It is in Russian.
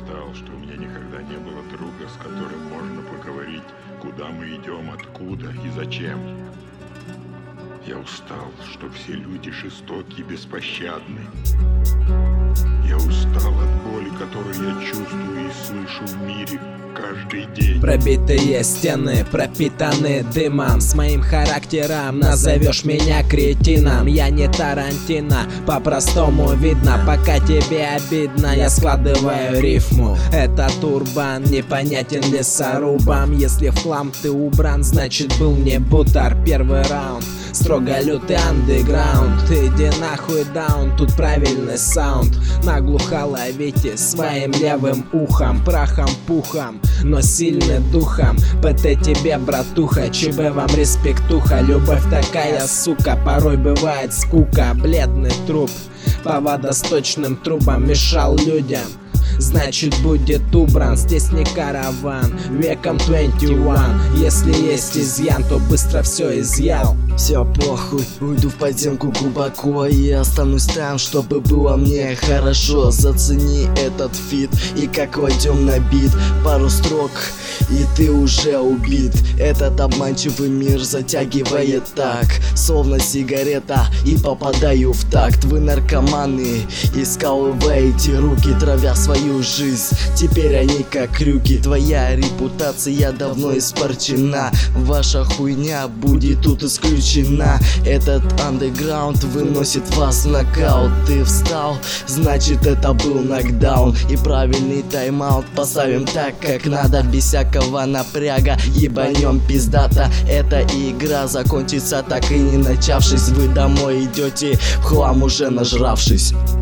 устал, что у меня никогда не было друга, с которым можно поговорить, куда мы идем, откуда и зачем. Я устал, что все люди жестоки и беспощадны. Я устал от боли, которую я чувствую и слышу в мире каждый день. Пробитые стены пропитаны дымом. С моим характером назовешь меня кретином. Я не Тарантино, по-простому видно. Пока тебе обидно, я складываю рифму. Этот урбан непонятен лесорубам. Если в хлам ты убран, значит был не бутар. Первый раунд, строго лютый андеграунд. Иди нахуй даун, тут правильный саунд. Наглухо ловите своим левым ухом. Прахом-пухом, но сильный духом. ПТ тебе, братуха, ЧБ вам респектуха. Любовь такая, сука, порой бывает скука. Бледный труп по водосточным трубам мешал людям, значит будет убран. Здесь не караван, веком 21. Если есть изъян, то быстро все изъял. Все похуй, уйду в подземку глубоко и останусь там, чтобы было мне хорошо. Зацени этот фит и как войдем на бит. Пару строк и ты уже убит. Этот обманчивый мир затягивает так, словно сигарета, и попадаю в такт. Вы наркоманы и скалываете руки, травя свою жизнь. Теперь они как крюки. Твоя репутация давно испорчена. Ваша хуйня будет тут исключена. Этот андеграунд выносит вас в нокаут. Ты встал, значит это был нокдаун. И правильный тайм-аут поставим так, как надо, без всякого напряга. Ебанем пиздата, эта игра закончится так и не начавшись. Вы домой идете в хлам, уже нажравшись.